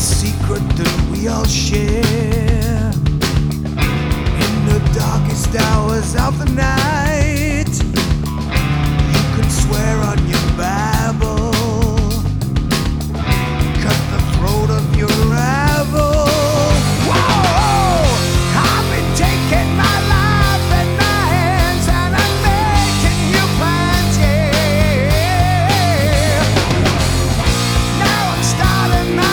secret that we all share. In the darkest hours of the night, you can swear on your